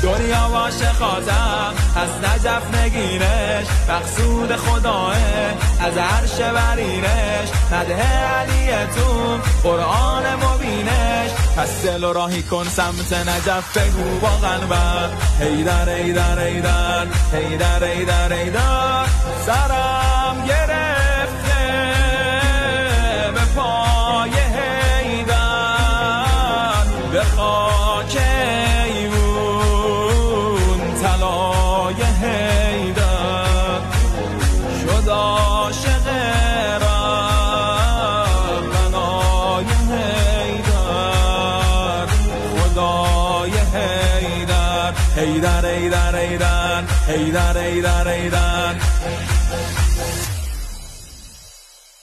دنیا باشه خاتم از نجف نگینش، مقصود خداه از عرش برینش، مده علیتون قرآن مبینش. پس دل و راهی کن سمت نجف بگو با قلبت حیدر حیدر حیدر حیدر حیدر حیدر. سرم گرفته به پای حیدر، به خاک ایمون طلای حیدر، شد عاشق ربنای حیدر، خدای حیدر. حیدر حیدر حیدر حیدر حیدر حیدر.